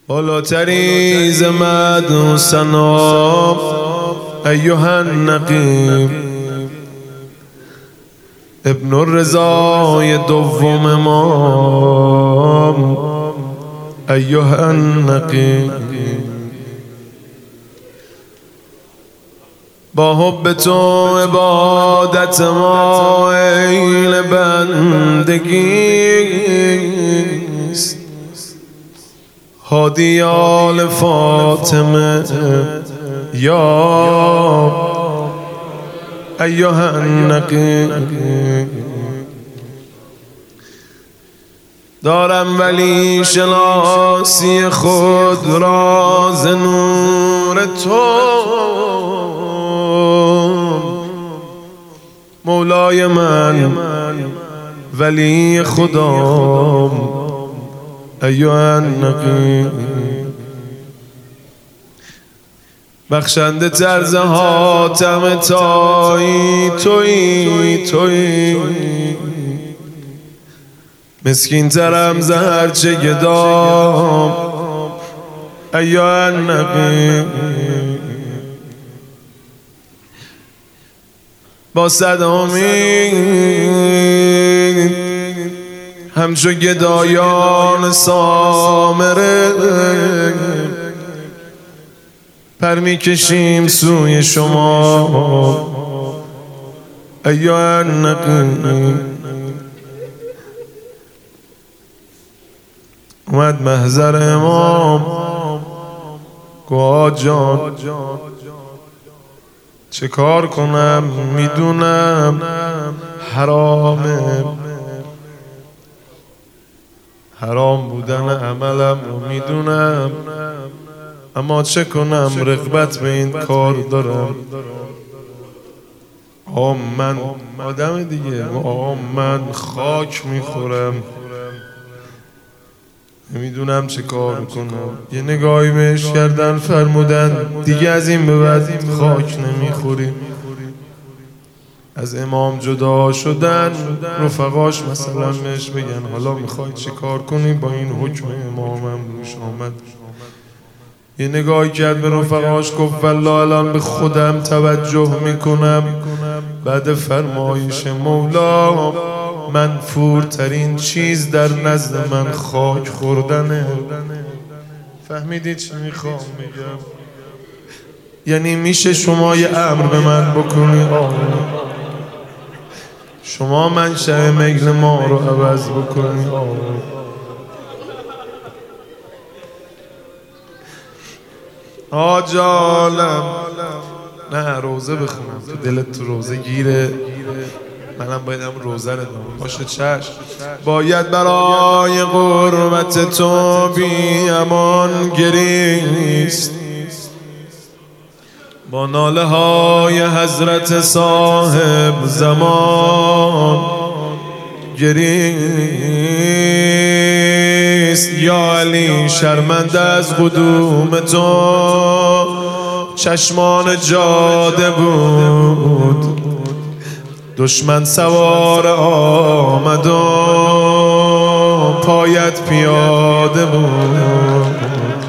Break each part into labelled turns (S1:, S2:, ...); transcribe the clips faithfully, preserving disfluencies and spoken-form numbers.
S1: بالاتری ز مدح و ثنا ایها النقیب ابن الرضای دوم امام ایها النقیب با حب تو عبادت ما عین بندگیست هادی آل فاطمه یا ایها النقیب دارم ولی شناسی خود را ز نور تو مولای من ولی خدا ایها النقیب بخشنده طرز حاتم تایی تویی تویی مسکین ترم ز هرچه گدام ایها النقیب با صد امید همچو گدایان سامره پر می کشیم سوی شما ایها النقیب اومد محضر امام گوه جان چه کار کنم میدونم حرامه حرام بودن عملم رو میدونم اما چه کنم رغبت به این کار دارم آم من آدم دیگه آم من خاک میخورم نمیدونم چه کار کنم یه نگاهی بهش کردن فرمودن دیگه از این به بعد خاک نمیخوری از امام جدا شدن رفقاش مثلا بهش بگن حالا میخوای چه کار کنی با این حکم امامم روش آمد یه نگاهی کرد به رفقاش گفت والله الان به خودم توجه میکنم بعد فرمایش مولا منفورترین چیز در نزد من خاک خوردنه فهمیدی چی میخوام میگم یعنی میشه شما یه امر به من بکنی آقا شما منشأ میل ما رو عوض بکنی آقا آجالم نه روزه بخونم تو دلت تو روزه گیره منم باید هم روزه رو دارم باشه چشم باید برای قربت تو بی امان گریست با ناله های حضرت صاحب زمان گریست یا علی شرمنده از قدوم تو چشمان جاده بود دشمن سوار آمد و پایت پیاده بود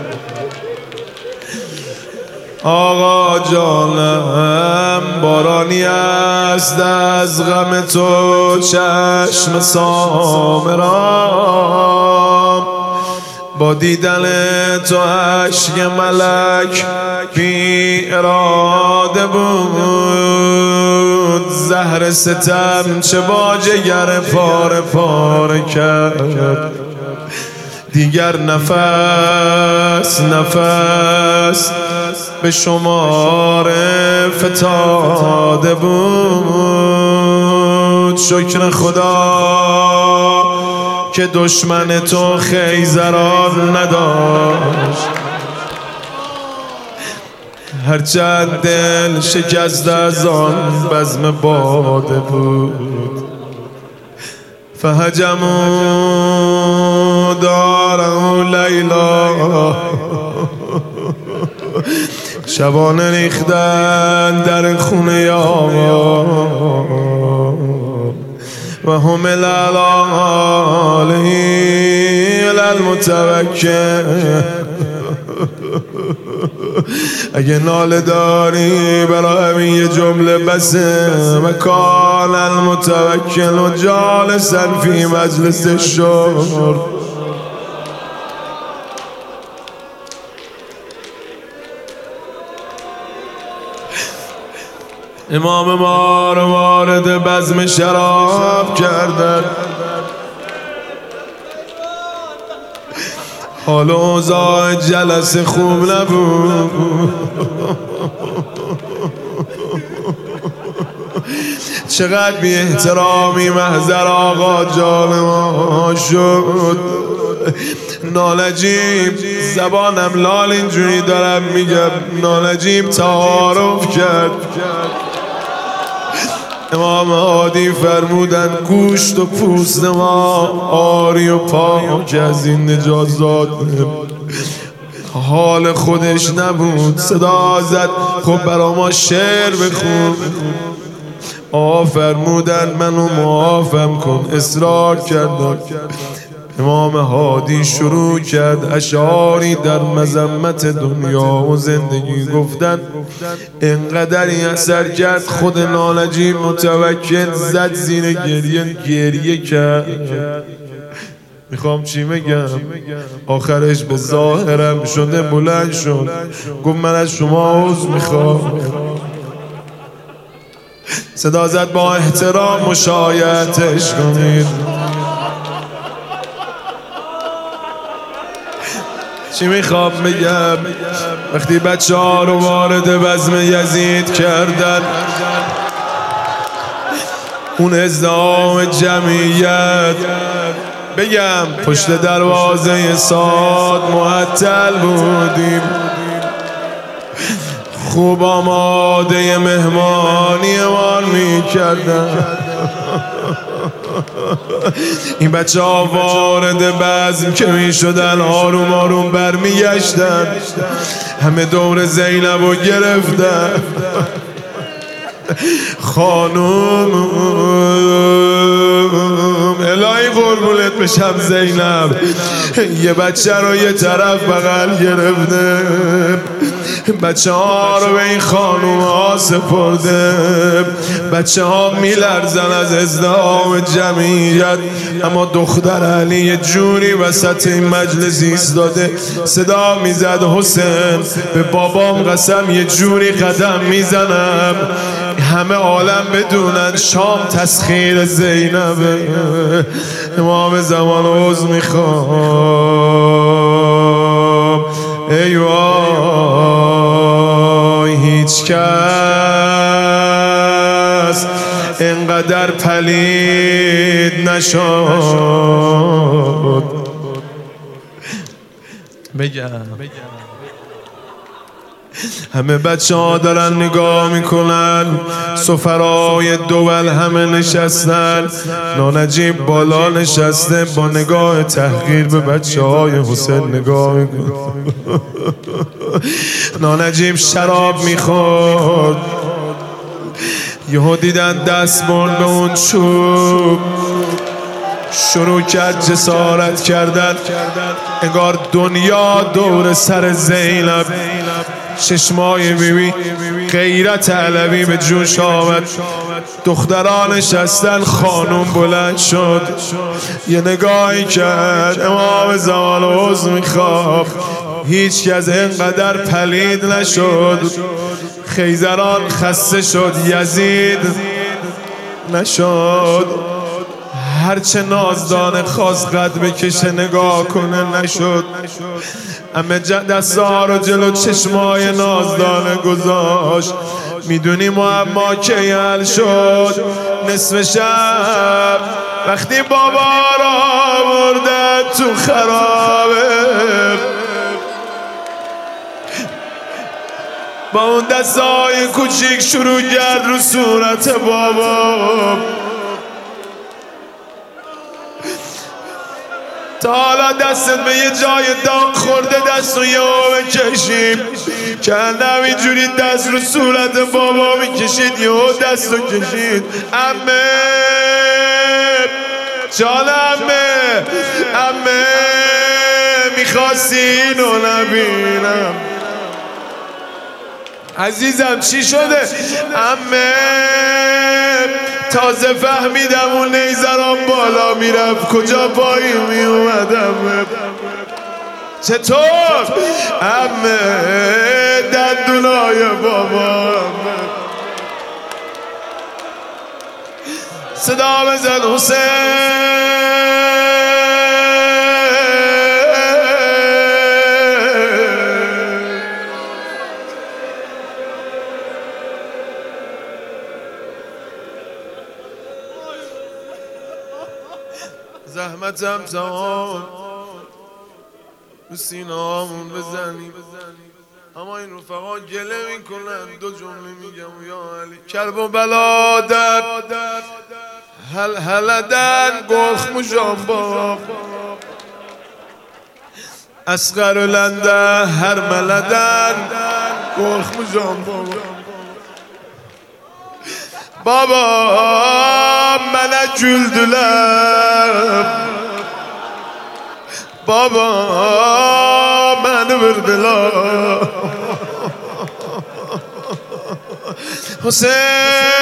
S1: آقا جانم بارانی است از غم تو چشم سامرام با دیدن تو عشق ملک بی اراده بود زهر ستم چه با جگر پاره پاره کرد دیگر نفس نفس به شمار فتاده بود شکر خدا که دشمن تو خیزران نداشت هرچند دل شکست از آن بزم باده بود فهجموا داره لیلا شبانه ریختن در خونه آقا و هم الالالهی المتوکل اگه ناله داری برای همین یه جمله بسه و کان المتوکل و جالسا فی مجلس الشور. امام ما رو وارد بزم شراب کردن، حال اوضاع جلسه خوب نبود. چقدر بی احترامی محضر آقا جان ما شد. نالجیب زبانم لال اینجوری دارم میگم، نالجیب تعارف کرد. امام هادی فرمودن گوشت و پوست ما آری و پاک از این نجازات. حال خودش نبود، صدا زد خب برا ما شعر بخون. آقا فرمودن منو معافم کن، اصرار کردم. امام هادی شروع کرد اشعاری در مذمت دنیا و زندگی گفتن. انقدری اثر کرد خود نالجی متوکل زد زیر گریه، گریه کرد. میخوام چی بگم، آخرش به ظاهرم شده بلند شد گفت من از شما عذر میخوام. صدا زد با احترام مشایعتش کنید. چی میخوام بگم، وقتی بچه ها رو وارد بزم یزید کردن، اون ازدحام جمعیت بگم پشت دروازه ساد معطل بودیم، خوب آماده مهمانی ما میکردن. این بچه ها وارد بزم که می شدن آروم آروم برمیگشتن، همه دور زینب رو گرفتن. خانوم الهی قربونت بشم زینب، یه بچه رو یه طرف بغل گرفته، بچه ها رو به این خانوم ها سپرده. بچه ها می لرزن از ازدحام جمعیت، اما دختر علی یه جوری وسط این مجلس ایستاده صدا می زد حسین به بابام قسم یه جوری قدم می زنم همه عالم بدونن شام تسخیر زینبه. امام زمان عوض می خوام ای وای هیچ کس اینقدر پلید نشد. بگم همه بچه ها دارن نگاه میکنن، سفرای دول همه نشستن، نانجیب بالا نشسته با نگاه تحقیر به بچه های حسین نگاه میکنه. نانجیب شراب میخورد، یهو دیدن دست برد به اون چوب، شروع کرد جسارت کردن، انگار دنیا دور سر زینب. چشمای بیبی غیرت علوی به جوش آمد، دختران نشستن، خانوم بلند شد یه نگاهی کرد، امام زمان عذر میخواد هیچ کس اینقدر پلید نشد. خیزران خسته شد، یزید نشد، هرچه نازدانه خواست قد بکشه نگاه کنه نشد. همه دستا رو جلو چشمای نازدانه گذاشت. میدونی معما که حل شد؟ نصف شب وقتی بابا را بردن تو خرابه، با اون دستای کوچیک شروع کرد رو صورت بابا. تا حالا دستت به یه جای داغ خورده دست رو یه بکشیم؟ کندم اینجوری دست رو صورت بابا میکشید، یه دست رو کشید. امه جان امه، امه میخواستی اینو نبینم. عزیزم چی شده؟ عمه تازه فهمیدم اون نیزران بالا میرفت کجا پایین میومدم. چطور؟ عمه دندونای بابا صدا بزن حسین. زحمتم تمام رو سینامون بزنیم، اما این رفقا گله میکنن. دو جمله میگم یا علی کرب و بلا در هل هلدن گلخ مجابا اسقر لنده هر ملدن گلخ مجابا. بابا من güldüler بابا من vurdular Hüseyin